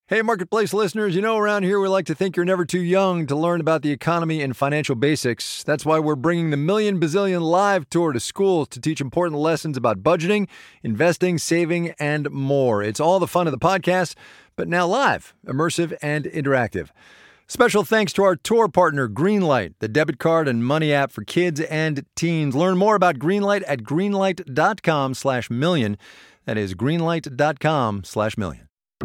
Hey, Marketplace listeners, around here we like to think you're never too young to learn about the economy and financial basics. That's why we're bringing the Million Bazillion Live Tour to schools to teach important lessons about budgeting, investing, saving, and more. It's all the fun of the podcast, but now live, immersive, and interactive. Special thanks to our tour partner, Greenlight, the debit card and money app for kids and teens. Learn more about Greenlight at greenlight.com/million. That is greenlight.com/million.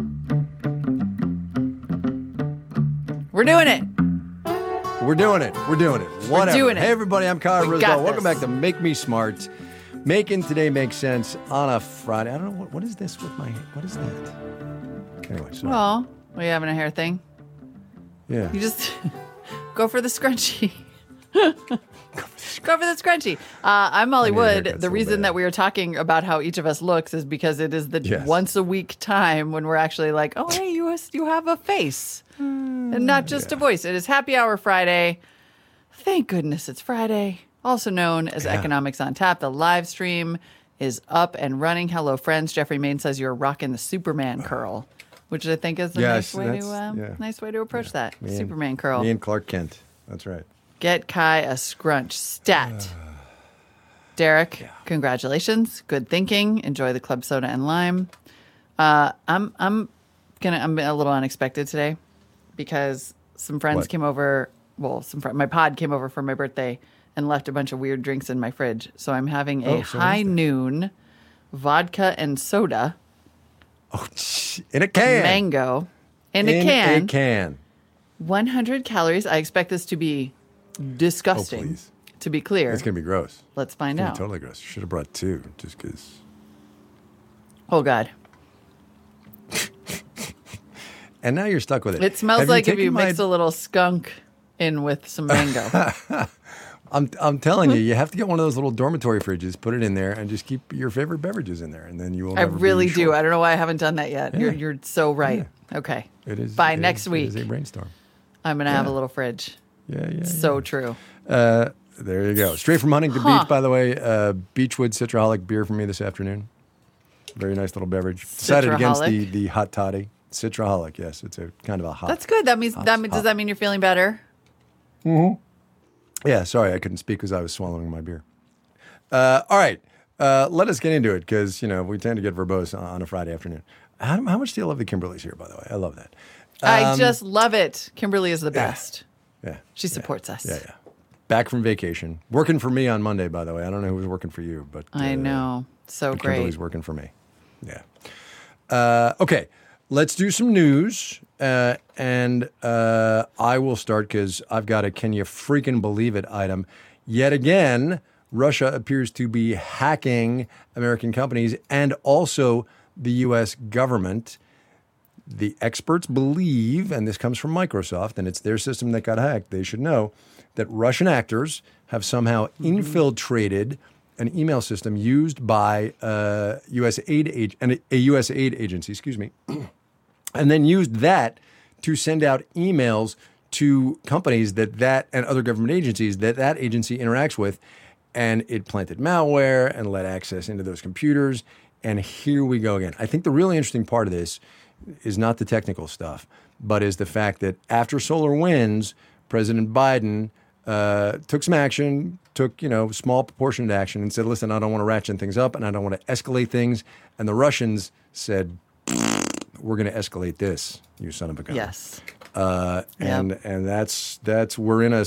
We're doing it. We're doing it. Whatever. We're doing it. Hey, everybody, I'm Kyle We Roosevelt. got Welcome this. back to Make Me Smart. Making today make sense on a Friday. I don't know, what is this with my, what is that? Anyway, sorry. Well, are you having a hair thing? Yeah. You just go for the scrunchie. Go for the scrunchie. I'm Molly I need a Wood. haircut The so reason bad. that we are talking about how each of us looks is because it is the Yes. once a week time when we're actually like, oh, hey, you have a face and not just a voice. It is Happy Hour Friday. Thank goodness it's Friday. Also known as Economics on Tap. The live stream is up and running. Hello, friends. Jeffrey Main says you're rocking the Superman curl, which I think is a Yes, nice way to approach that. Me and- Superman curl. Me and Clark Kent. That's right. Get Kai a scrunch. Stat. Derek, congratulations. Good thinking. Enjoy the club soda and lime. I'm a little unexpected today because some friends What? came over. Well, my pod came over for my birthday and left a bunch of weird drinks in my fridge. So I'm having a Oh, so what is high that? noon vodka and soda Oh, in a can. mango in a can. In a can. 100 calories. I expect this to be disgusting. Oh, please. To be clear, It's going to be gross. let's find It's gonna out. be totally gross. Should have brought two just because. Oh, God. And now you're stuck with it. It smells Have like if taken you my- mixed a little skunk in with some mango. I'm telling you, you have to get one of those little dormitory fridges, put it in there, and just keep your favorite beverages in there, and then you will. I Never really be do. short. I don't know why I haven't done that yet. Yeah. You're so right. Okay. It is. By it next is- week, It is a brainstorm. I'm going to have a little fridge. Yeah. So true. There you go. Straight from Huntington Beach, by the way. Beechwood Citraholic beer for me this afternoon. Very nice little beverage. Decided against Citraholic? the hot toddy. Citraholic, yes. It's a kind of a hot. That's good. Does that mean you're feeling better? Yeah, sorry, I couldn't speak because I was swallowing my beer. All right, let us get into it because, we tend to get verbose on a Friday afternoon. How much do you love the Kimberlys here, by the way? I love that. I just love it. Kimberly is the best. Yeah. She supports us. Yeah. Back from vacation. Working for me on Monday, by the way. I don't know who was working for you, but I know. So but great. Kimberly's working for me. Yeah. Okay, let's do some news. And I will start because I've got a can you freaking believe it item. Yet again, Russia appears to be hacking American companies and also the U.S. government. The experts believe, and this comes from Microsoft, and it's their system that got hacked, they should know, that Russian actors have somehow infiltrated an email system used by a U.S. aid agency, and then used that to send out emails to companies that and other government agencies that agency interacts with, and it planted malware and let access into those computers. And here we go again. I think the really interesting part of this is not the technical stuff, but is the fact that after SolarWinds, President Biden took some action, took small proportionate action, and said, "Listen, I don't want to ratchet things up, and I don't want to escalate things." And the Russians said, "We're going to escalate this, you son of a gun." Yes. And that's we're in a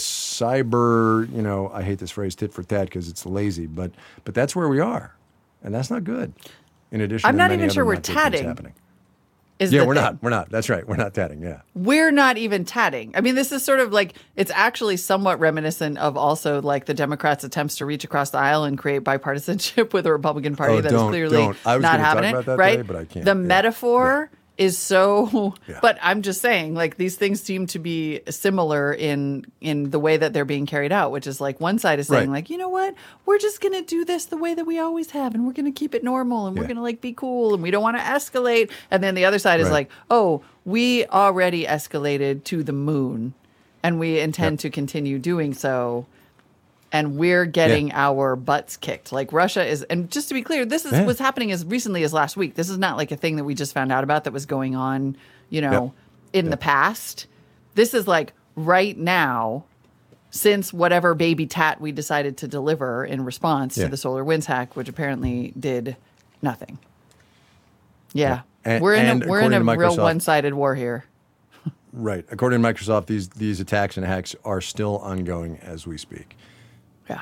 cyber, I hate this phrase tit for tat because it's lazy, but that's where we are, and that's not good. In addition, I'm to not many even other sure we're not good things tatting. happening. Yeah, We're not. That's right. We're not tatting. Yeah. We're not even tatting. I mean, this is sort of like, it's actually somewhat reminiscent of also like the Democrats' attempts to reach across the aisle and create bipartisanship with a Republican Party Oh, that is don't. clearly I was not gonna having talk it, about that right? today, but I can't. The Yeah. metaphor is so, Yeah. but I'm just saying, like, these things seem to be similar in the way that they're being carried out, which is like one side is saying, Right. like, you know what, we're just going to do this the way that we always have, and we're going to keep it normal, and we're Yeah. going to like be cool, and we don't want to escalate. And then the other side is Right. like, oh, we already escalated to the moon, and we intend to continue doing so. And we're getting our butts kicked. Like Russia is, and just to be clear, this is what's happening as recently as last week. This is not like a thing that we just found out about that was going on, in the past. This is like right now, since whatever baby tat we decided to deliver in response to the SolarWinds hack, which apparently did nothing. Yeah. We're in a real one-sided war here. Right. According to Microsoft, these attacks and hacks are still ongoing as we speak. Yeah.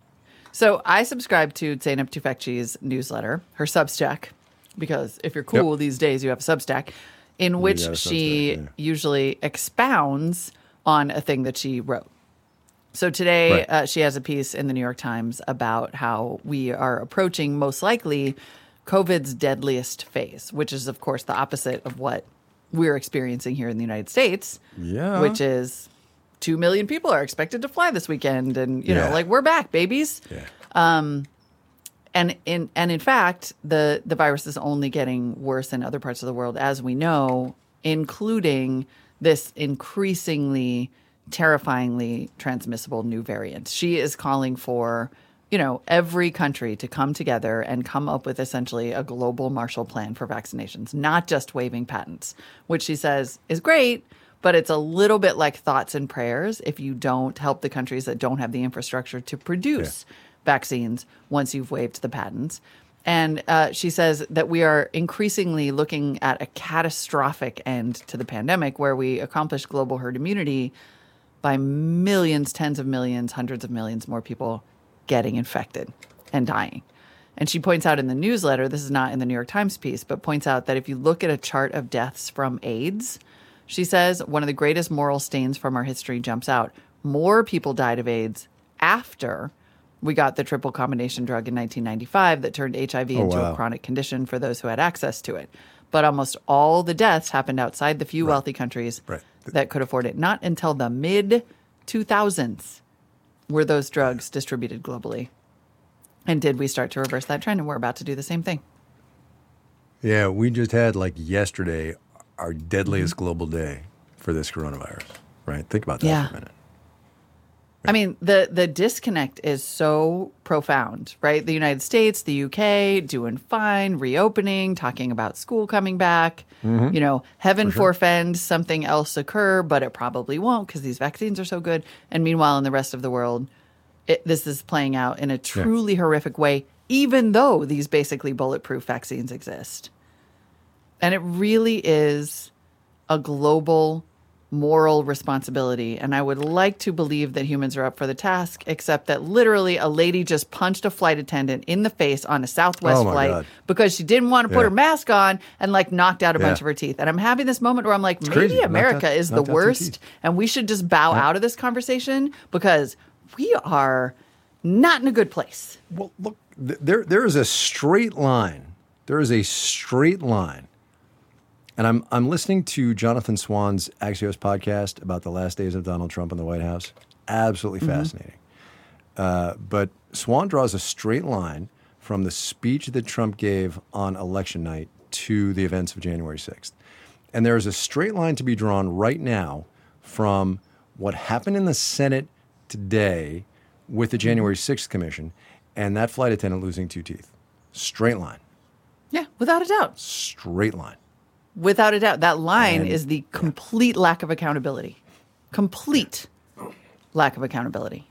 So I subscribe to Zeynep Tufekci's newsletter, her Substack, because if you're cool these days, you have a Substack, in which she usually expounds on a thing that she wrote. So today she has a piece in the New York Times about how we are approaching, most likely, COVID's deadliest phase, which is, of course, the opposite of what we're experiencing here in the United States, which is 2 million people are expected to fly this weekend. And, we're back, babies. Yeah. And in fact, the virus is only getting worse in other parts of the world, as we know, including this increasingly terrifyingly transmissible new variant. She is calling for, every country to come together and come up with essentially a global Marshall Plan for vaccinations, not just waiving patents, which she says is great, but it's a little bit like thoughts and prayers if you don't help the countries that don't have the infrastructure to produce vaccines once you've waived the patents. And she says that we are increasingly looking at a catastrophic end to the pandemic where we accomplish global herd immunity by millions, tens of millions, hundreds of millions more people getting infected and dying. And she points out in the newsletter, this is not in the New York Times piece, but points out that if you look at a chart of deaths from AIDS, she says one of the greatest moral stains from our history jumps out. More people died of AIDS after we got the triple combination drug in 1995 that turned HIV into a chronic condition for those who had access to it. But almost all the deaths happened outside the few wealthy countries that could afford it. Not until the mid-2000s were those drugs distributed globally. And did we start to reverse that trend? And we're about to do the same thing. Yeah, we just had, yesterday, our deadliest global day for this coronavirus, right? Think about that for a minute. I mean, the disconnect is so profound, right? The United States, the UK, doing fine, reopening, talking about school coming back. Heaven forfend something else occur, but it probably won't because these vaccines are so good. And meanwhile, in the rest of the world, this is playing out in a truly horrific way, even though these basically bulletproof vaccines exist. And it really is a global moral responsibility. And I would like to believe that humans are up for the task, except that literally a lady just punched a flight attendant in the face on a Southwest flight because she didn't want to put her mask on and knocked out a bunch of her teeth. And I'm having this moment where I'm like, maybe crazy. America is the worst and we should just bow out of this conversation because we are not in a good place. Well, look, there is a straight line. There is a straight line. And I'm listening to Jonathan Swan's Axios podcast about the last days of Donald Trump in the White House. Absolutely fascinating. But Swan draws a straight line from the speech that Trump gave on election night to the events of January 6th. And there is a straight line to be drawn right now from what happened in the Senate today with the January 6th commission and that flight attendant losing 2 teeth. Straight line. Yeah, without a doubt. Straight line. Without a doubt. That line is the complete lack of accountability. Complete lack of accountability.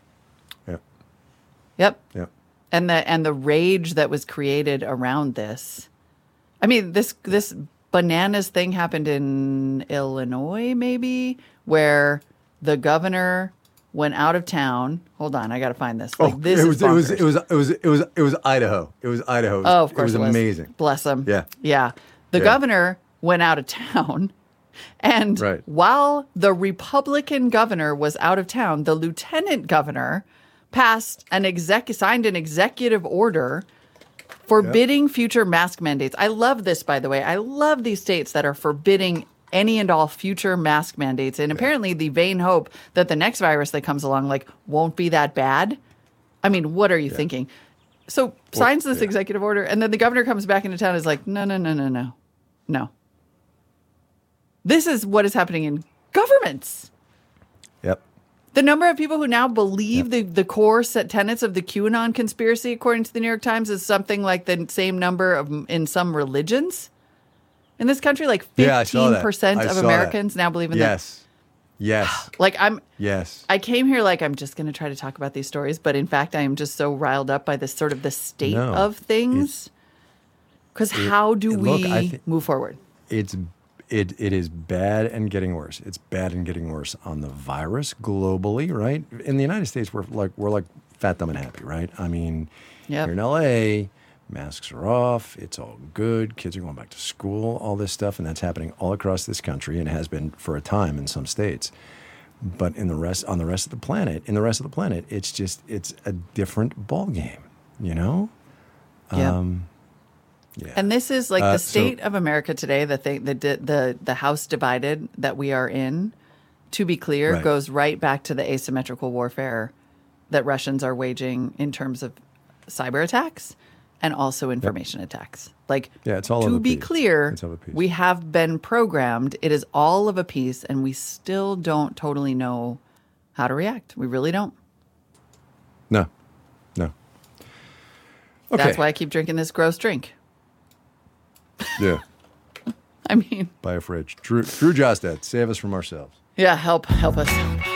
Yep. And the rage that was created around this. I mean, this bananas thing happened in Illinois, maybe, where the governor went out of town. Hold on, I got to find this. It was Idaho. It was Idaho. Oh, of course it was amazing. Bless him. Yeah. The governor went out of town. And while the Republican governor was out of town, the lieutenant governor signed an executive order forbidding future mask mandates. I love this, by the way. I love these states that are forbidding any and all future mask mandates. And apparently the vain hope that the next virus that comes along won't be that bad. I mean, what are you thinking? So signs this executive order, and then the governor comes back into town and is like, no. This is what is happening in governments. Yep. The number of people who now believe the core set tenets of the QAnon conspiracy, according to the New York Times, is something like the same number in some religions. in this country? Like Yeah, I saw that. 15% I of saw Americans that. now believe in that. Yes. Like Yes. I came here like I'm just going to try to talk about these stories, but in fact, I am just so riled up by this sort of the state No, of things. Because how do look, we move forward? It is bad and getting worse. It's bad and getting worse on the virus globally, right? In the United States, we're like fat, dumb, and happy, right? I mean, Yep. here in LA, masks are off. It's all good. Kids are going back to school. All this stuff, and that's happening all across this country, and has been for a time in some states. But on the rest of the planet, it's a different ball game. You know? Yeah. Yeah. And this is like the so- state of America today, the house divided that we are in, to be clear, Right. goes right back to the asymmetrical warfare that Russians are waging in terms of cyber attacks and also information attacks. Like, Yeah, it's all to of a be piece. clear, It's of a piece. we have been programmed. It is all of a piece, and we still don't totally know how to react. We really don't. No. Okay. That's why I keep drinking this gross drink. Yeah. I mean, Buy a fridge. Drew Jostad, save us from ourselves. yeah, help us.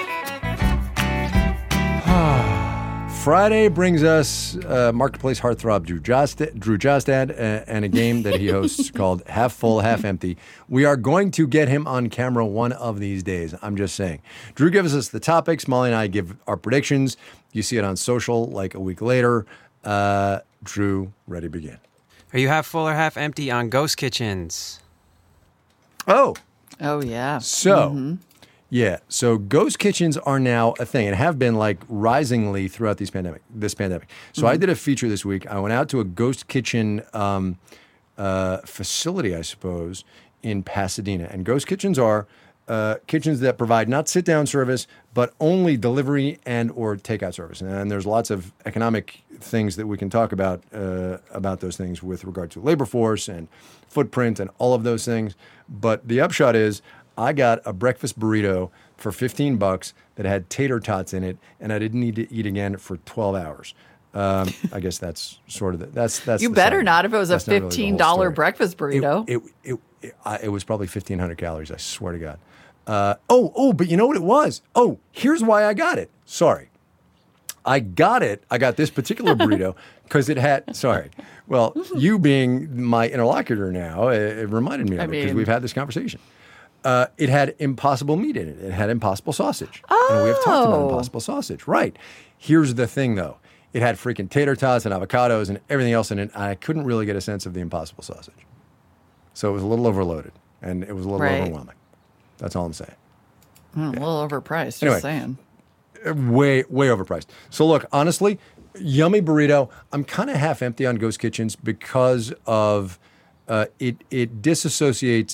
Friday brings us Marketplace heartthrob Drew Jostad and a game that he hosts called Half Full, Half Empty. We are going to get him on camera one of these days. I'm just saying. Drew gives us the topics. Molly and I give our predictions. You see it on social like a week later. Drew, ready, begin. Are you half full or half empty on ghost kitchens? Oh, Oh, yeah. so, yeah. So ghost kitchens are now a thing and have been like risingly throughout this pandemic. So I did a feature this week. I went out to a ghost kitchen facility, I suppose, in Pasadena. And ghost kitchens are kitchens that provide not sit-down service, but only delivery and or takeout service. And there's lots of economic things that we can talk about those things with regard to labor force and footprint and all of those things. But the upshot is I got a breakfast burrito for $15 that had tater tots in it, and I didn't need to eat again for 12 hours. I guess that's sort of that's You the better side. not if it was a That's not really the whole $15 story. breakfast burrito. It was probably 1,500 calories. I swear to God. But you know what it was? Oh, here's why I got it. Sorry. I got this particular burrito because it had, sorry. Well, you being my interlocutor now, it reminded me of it because mean- we've had this conversation. It had impossible meat in it. It had impossible sausage. And we have talked about Oh. impossible sausage. Right. Here's the thing, though. It had freaking tater tots and avocados and everything else in it. I couldn't really get a sense of the impossible sausage. So it was a little overloaded and it was a little Right. overwhelming. That's all I'm saying. A little overpriced, just Anyway. saying. Way overpriced. So look, honestly, yummy burrito. I'm kind of half empty on ghost kitchens because of it dissociates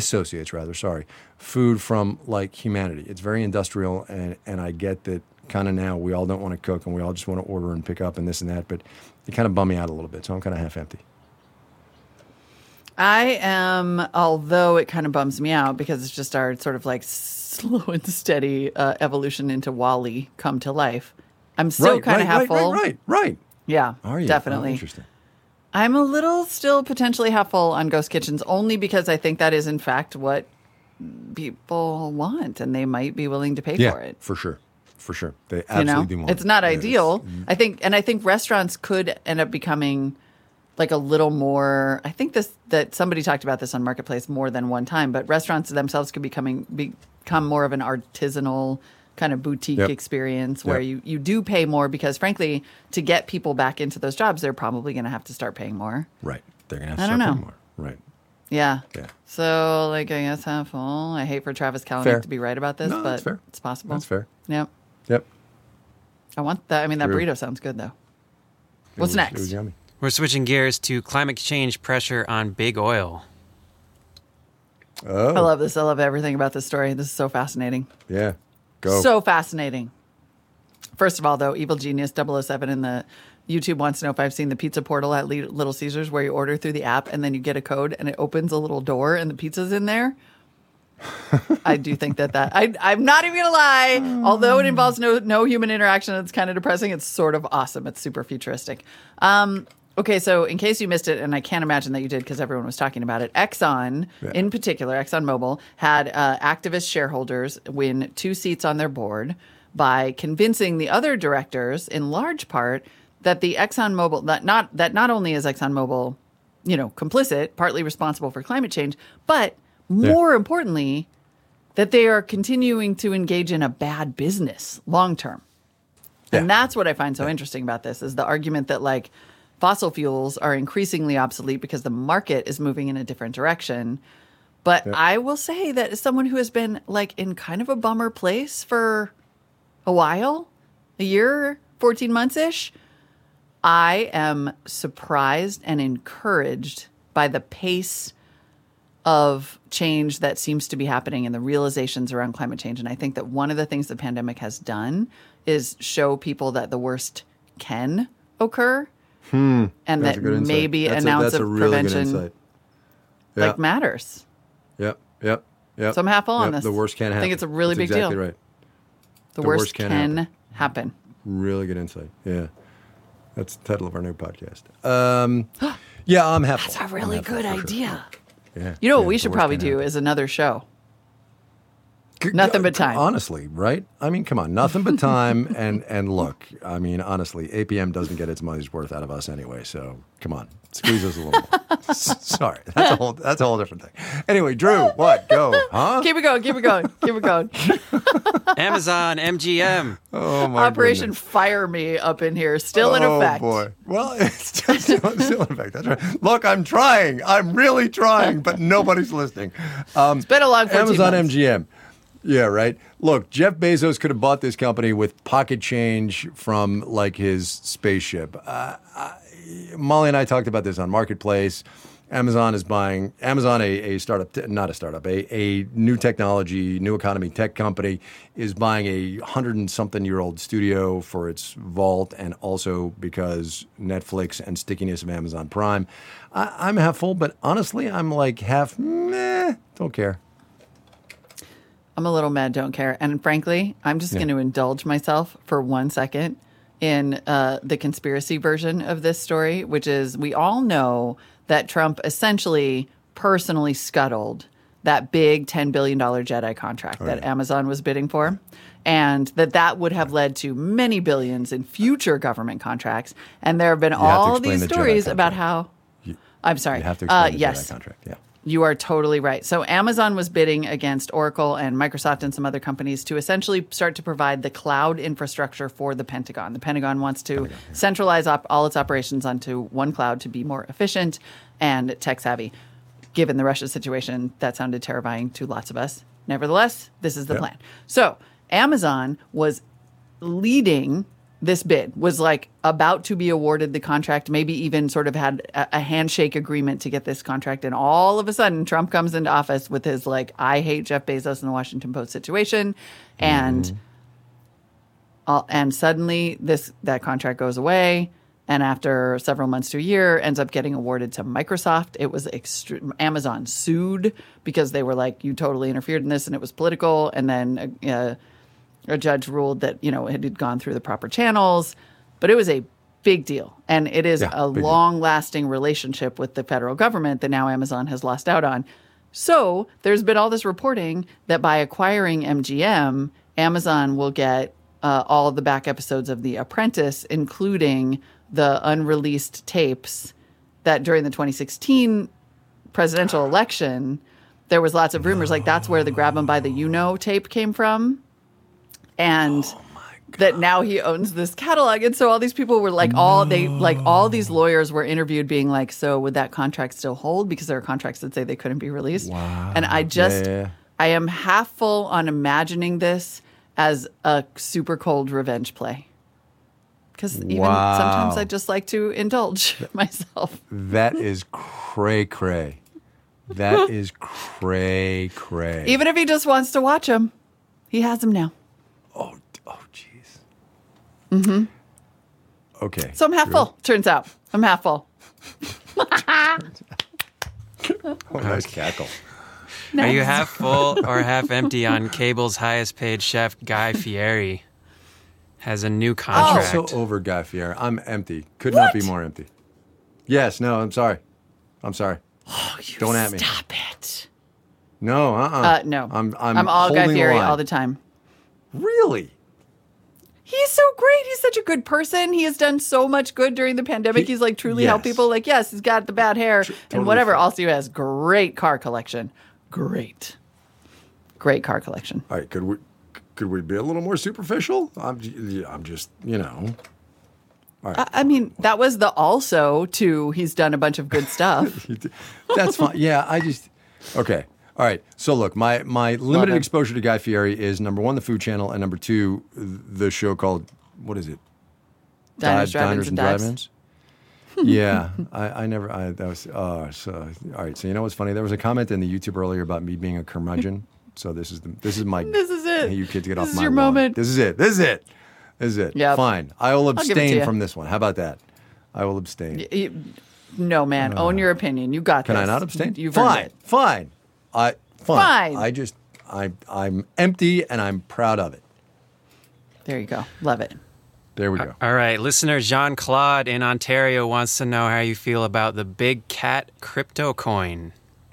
food from like humanity. It's very industrial, and I get that kind of now we all don't want to cook and we all just want to order and pick up and this and that, but it kind of bummed me out a little bit. So I'm kind of half empty. I am, although it kind of bums me out because it's just our sort of like slow and steady evolution into Wall-E come to life. I'm still kind of half full. Right. Yeah, Are you? definitely. Oh, interesting. I'm a little still potentially half full on ghost kitchens only because I think that is in fact what people want and they might be willing to pay for it. for sure. They You absolutely know, do want it's it. not Yeah, ideal. I think restaurants could end up becoming like a little more. I think that somebody talked about this on Marketplace more than one time, but restaurants themselves could become more of an artisanal kind of boutique Yep. experience where Yep. you do pay more because frankly, to get people back into those jobs, they're probably going to have to start paying more. Right. They're going to have to I start don't paying know. more. Right. Yeah. Yeah. So like I guess half full. I hate for Travis Kalanick Fair. to be right about this, No, but that's fair. it's possible. That's fair. Yep. Yep. I want that. I mean, that True. burrito sounds good though. What's It next? was yummy. We're switching gears to climate change pressure on big oil. Oh. I love this. I love everything about this story. This is so fascinating. Yeah. Go. So fascinating. First of all, though, Evil Genius 007 in the YouTube wants to know if I've seen the pizza portal at Little Caesars where you order through the app and then you get a code and it opens a little door and the pizza's in there. I do think that I'm not even going to lie. Although it involves no human interaction, it's kind of depressing. It's sort of awesome. It's super futuristic. Okay, so in case you missed it, and I can't imagine that you did because everyone was talking about it, Exxon, in particular, ExxonMobil, had activist shareholders win 2 seats on their board by convincing the other directors, in large part, that the ExxonMobil, that not only is ExxonMobil, complicit, partly responsible for climate change, but more importantly, that they are continuing to engage in a bad business long term. Yeah. And that's what I find so interesting about this, is the argument that, like, fossil fuels are increasingly obsolete because the market is moving in a different direction. But I will say that as someone who has been, like, in kind of a bummer place for a while, a year, 14 months-ish, I am surprised and encouraged by the pace of change that seems to be happening and the realizations around climate change. And I think that one of the things the pandemic has done is show people that the worst can occur. And that's that maybe an ounce of prevention matters. Yep. So I'm half full on this. The worst can happen. I think it's a really big exactly deal. Right. The worst can happen. Really good insight. Yeah. That's the title of our new podcast. Yeah, I'm half full. That's a really good idea. Sure. Yeah. You know what we should probably do is another show. Nothing but time. Honestly, right? I mean, come on. Nothing but time. and look, I mean, honestly, APM doesn't get its money's worth out of us anyway. So come on. Squeeze us a little more. Sorry. That's a whole different thing. Anyway, Drew, what? Go. Huh? Keep it going. Oh, Amazon, MGM. my Operation goodness. Fire Me up in here. Still in effect. Oh, boy. Well, it's still in effect. That's right. Look, I'm trying. I'm really trying, but nobody's listening. It's been a long 14 Amazon months. MGM. Yeah, right. Look, Jeff Bezos could have bought this company with pocket change from, like, his spaceship. Molly and I talked about this on Marketplace. Amazon, a startup, not a startup, a new technology, new economy tech company, is buying a 100-and-something-year-old studio for its vault, and also because Netflix and stickiness of Amazon Prime. I'm half full, but honestly, I'm like half meh, don't care. I'm a little mad, don't care. And frankly, I'm just going to indulge myself for 1 second in the conspiracy version of this story, which is we all know that Trump essentially personally scuttled that big $10 billion JEDI contract that Amazon was bidding for, and that would have led to many billions in future government contracts. And there have been all these stories about how... I'm sorry. You have to explain the yes. JEDI contract, yeah. You are totally right. So Amazon was bidding against Oracle and Microsoft and some other companies to essentially start to provide the cloud infrastructure for the Pentagon. The Pentagon wants to centralize all its operations onto one cloud to be more efficient and tech savvy. Given the Russia situation, that sounded terrifying to lots of us. Nevertheless, this is the plan. So Amazon was leading this bid, was like about to be awarded the contract, maybe even sort of had a handshake agreement to get this contract. And all of a sudden, Trump comes into office with his, like, I hate Jeff Bezos in the Washington Post situation. And suddenly that contract goes away. And after several months to a year, ends up getting awarded to Microsoft. It was Amazon sued because they were like, you totally interfered in this and it was political. And then a judge ruled that, it had gone through the proper channels, but it was a big deal. And it is a long-lasting relationship with the federal government that now Amazon has lost out on. So there's been all this reporting that by acquiring MGM, Amazon will get all of the back episodes of The Apprentice, including the unreleased tapes that during the 2016 presidential election, there was lots of rumors, like that's where the Grab 'em by the tape came from. And that now he owns this catalog. And so all these people were like, all these lawyers were interviewed being like, so would that contract still hold? Because there are contracts that say they couldn't be released. Wow. And I am half full on imagining this as a super cold revenge play. Because even sometimes I just like to indulge myself. That is cray-cray. That is cray-cray. Even if he just wants to watch them, he has them now. Oh, jeez. Mm-hmm. Okay. So I'm half full, turns out. I'm half full. Nice cackle. Are you half full or half empty on cable's highest paid chef, Guy Fieri? Has a new contract. So over Guy Fieri. I'm empty. Could not be more empty. Yes. No. I'm sorry. Oh, you Don't at me. Stop it. No. No. I'm all Guy holding Fieri the line. all the time. Really? He's so great. He's such a good person. He has done so much good during the pandemic. He's like truly helped people. Like, yes, he's got the bad hair and whatever. fine. Also, he has great car collection. Great car collection. All right. Could we be a little more superficial? I'm just, All right. I mean, that was the also to he's done a bunch of good stuff. That's fine. Yeah. Okay. All right. So look, my limited him. exposure to Guy Fieri is number one, the Food Channel, and number two, the show called, what is it? Diners, Drive-Ins, and Dives. Drive-Ins. Yeah, that was, so, all right. So you know what's funny? There was a comment in the YouTube earlier about me being a curmudgeon. So this is it. This is it. Hey, you kids get off This my is your lawn. moment. This is it. Yep. Fine. I will give it to abstain you. from this one. How about that? I will abstain. No, man. Own your opinion. You got Can this. I not abstain? You've earned Fine. it. Fine. I'm empty and I'm proud of it. There you go. Love it. There we go. All right, listener Jean-Claude in Ontario wants to know how you feel about the Big Cat crypto coin,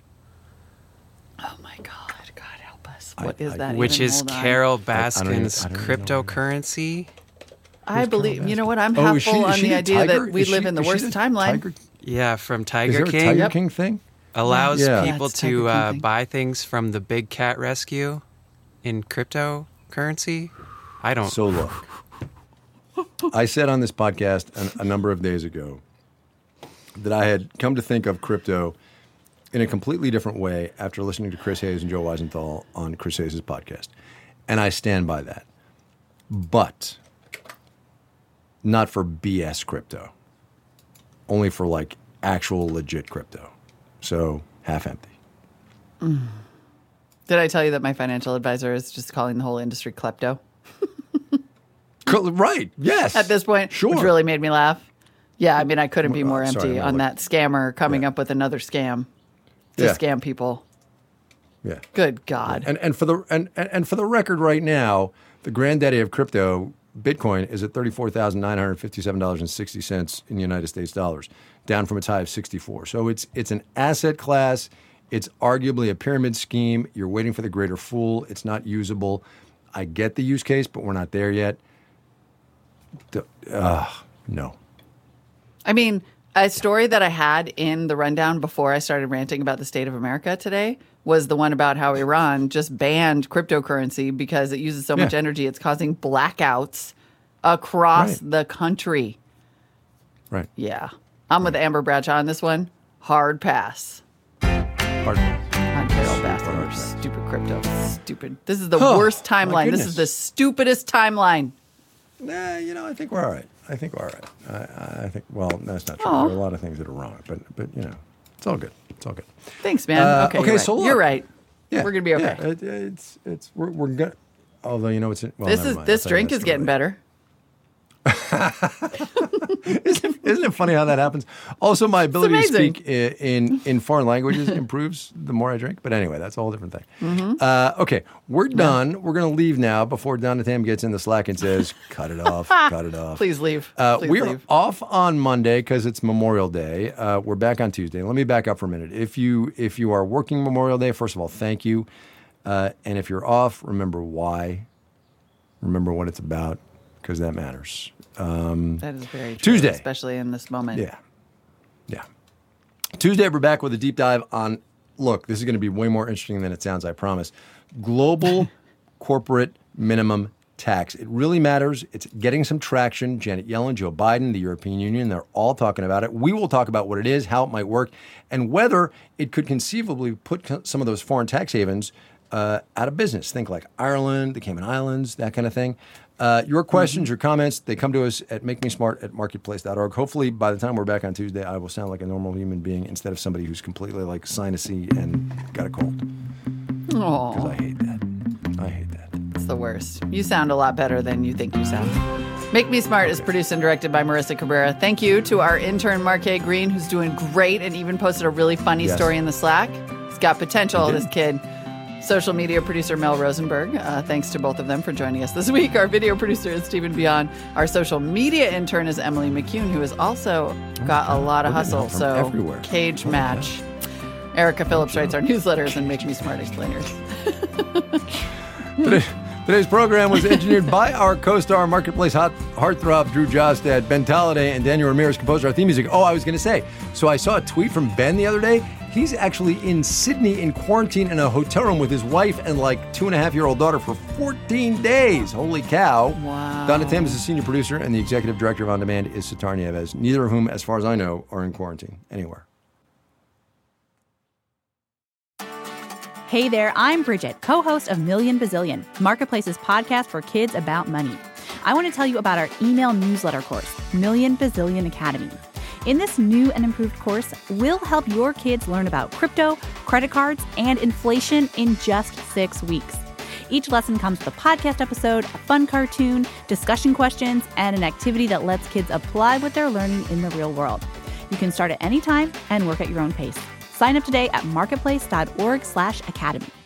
Oh my God. God help us. What is that? which even? is Hold on. Carol I don't even Baskin's know. I cryptocurrency. believe. You know what? I'm Oh, half is she- full is on she the a idea tiger? that we Is live she- in the is she worst the timeline. tiger? Yeah, from Is Tiger there a King. Tiger King thing? Allows Yeah. people it's Tiger to King thing. buy things from the Big Cat Rescue in cryptocurrency. I don't. So look, I said on this podcast a number of days ago that I had come to think of crypto in a completely different way after listening to Chris Hayes and Joe Weisenthal on Chris Hayes' podcast. And I stand by that. But not for BS crypto. Only for like actual legit crypto. So half empty. Did I tell you that my financial advisor is just calling the whole industry klepto Right. Yes. at this point? Sure. Which really made me laugh. Yeah, I mean, I couldn't be Well, more sorry, empty no, on like- that scammer coming Yeah. up with another scam to Yeah. scam people. Yeah. Good God. And for the record right now, the granddaddy of crypto, Bitcoin, is at $34,957.60 in the United States dollars, down from its high of 64. So it's an asset class. It's arguably a pyramid scheme. You're waiting for the greater fool. It's not usable. I get the use case, but we're not there yet. No. I mean, a story that I had in the rundown before I started ranting about the state of America today was the one about how Iran just banned cryptocurrency because it uses so much Yeah. energy. It's causing blackouts across Right. the country. Right. Yeah. I'm with Amber Bradshaw on this one. Hard pass Hard. on Carol Super Baskin. hard pass. Stupid crypto. Stupid. This is the Oh, worst my timeline. This goodness. is the stupidest timeline. Nah, I think we're all right. I think, well, that's not true. Aw. There are a lot of things that are wrong, but it's all good. It's all good. Thanks, man. Okay, okay, you're right. so look. You're right. Yeah, We're gonna be okay. Yeah, we're good. Although it's well, This never is mind. this I'll tell you drink that is story getting later. better. Isn't it funny how that happens? Also, my ability to amazing. speak in foreign languages improves the more I drink. But anyway, that's a whole different thing. Mm-hmm. Okay, we're done. We're going to leave now before Donatam gets in the Slack and says, "Cut it off, cut it off." Please leave. Please we're leave. off on Monday because it's Memorial Day. We're back on Tuesday. Let me back up for a minute. If you are working Memorial Day, first of all, thank you. And if you're off, remember why. Remember what it's about, because that matters. That is very true, Tuesday. especially in this moment. Yeah. Tuesday, we're back with a deep dive on, look, this is going to be way more interesting than it sounds, I promise. Global corporate minimum tax. It really matters. It's getting some traction. Janet Yellen, Joe Biden, the European Union, they're all talking about it. We will talk about what it is, how it might work, and whether it could conceivably put some of those foreign tax havens out of business. Think like Ireland, the Cayman Islands, that kind of thing. Your questions, your comments, they come to us at makemesmart@marketplace.org. Hopefully, by the time we're back on Tuesday, I will sound like a normal human being instead of somebody who's completely like sinusy and got a cold. Because Oh, I hate that. I hate that. it's the worst. You sound a lot better than you think you sound. Make Me Smart is produced and directed by Marissa Cabrera. Thank you to our intern, Marquet Green, who's doing great and even posted a really funny Yes. story in the Slack. He's got potential, He did. this kid. Social media producer Mel Rosenberg. Thanks to both of them for joining us this week. Our video producer is Stephen Beyond. Our social media intern is Emily McCune, who has also got a lot of hustle. So everywhere. Cage match. Erica Phillips writes our newsletters and Make Me Smart explainers. Today's program was engineered by our co-star, Marketplace heartthrob Drew Jostad, Ben Tolliday, and Daniel Ramirez composed our theme music. Oh, I was going to say, so I saw a tweet from Ben the other day. He's actually in Sydney in quarantine in a hotel room with his wife and like 2.5-year-old daughter for 14 days. Holy cow. Wow. Donna Tam is the senior producer, and the executive director of On Demand is Sitar Nieves, neither of whom, as far as I know, are in quarantine anywhere. Hey there, I'm Bridget, co-host of Million Bazillion, Marketplace's podcast for kids about money. I want to tell you about our email newsletter course, Million Bazillion Academy. In this new and improved course, we'll help your kids learn about crypto, credit cards, and inflation in just 6 weeks. Each lesson comes with a podcast episode, a fun cartoon, discussion questions, and an activity that lets kids apply what they're learning in the real world. You can start at any time and work at your own pace. Sign up today at marketplace.org/academy.